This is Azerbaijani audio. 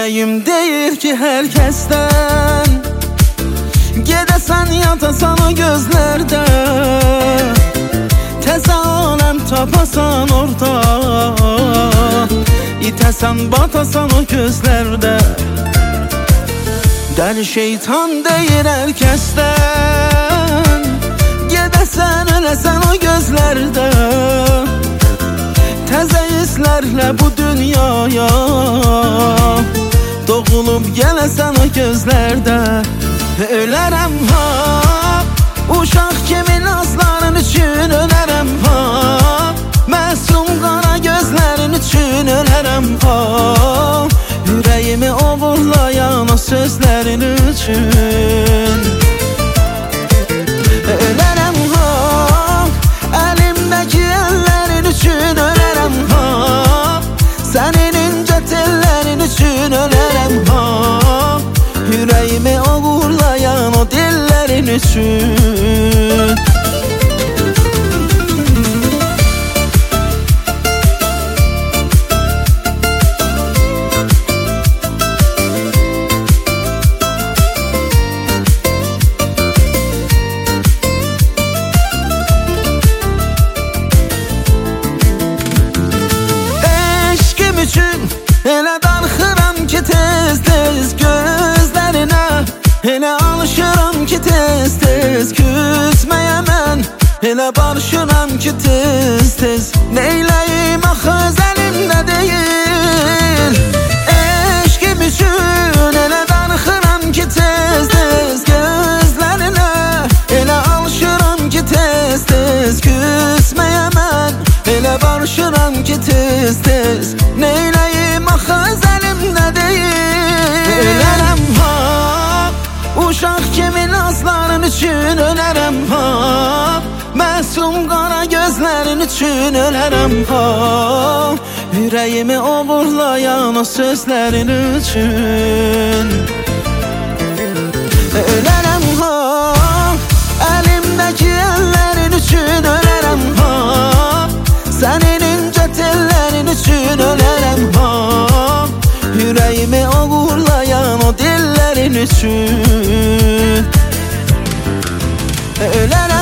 Ürəyim deyir ki hər kəsdən gedəsən yatasan o gözlərdə, təzə aləm tapasan orada, itəsən batasan o gözlərdə. Dəli şeytan deyir hər kəsdən gedəsən öləsən o gözlərdə, təzə hisslərlə bu dünyaya doğulub gələsən o gözlərdə. Ölərəm ha, uşaq kimi nazların üçün ölərəm ha, məsum qara gözlərin üçün ölərəm ha, ürəyimi oğurlayan o sözlərin üçün. Ölərəm ha, əlimdəki əllərin üçün ölərəm ha, sənin incə tellərin üçün ölərəm ha, ürəyimi oğurlayan o dillərin üçün. Eşkim üçün elə darxıram ki tez-tez gözlərinə, elə alışıram ki tez-tez küsməyə mən, elə barışıram ki tez-tez. Neyləyim axı öz əlimdə deyil, eşkim üçün elə darxıram ki tez-tez gözlərinə, elə alışıram ki tez-tez küsməyə mən, elə barışıram ki tez-tez. Neyləyim axı öz əlimdə deyil. Ölərəm ha, uşaq kimi nazların üçün ölərəm ha, məsum qara gözlərin üçün ölərəm ha, ürəyimi oğurlayan o sözlərin üçün. Ölərəm ha, əlimdəki əllərin üçün ölərəm ha, sənin incə tellərin üçün ölərəm ha, ürəyimi oğurlayan o dillərin üçün. Ölərəm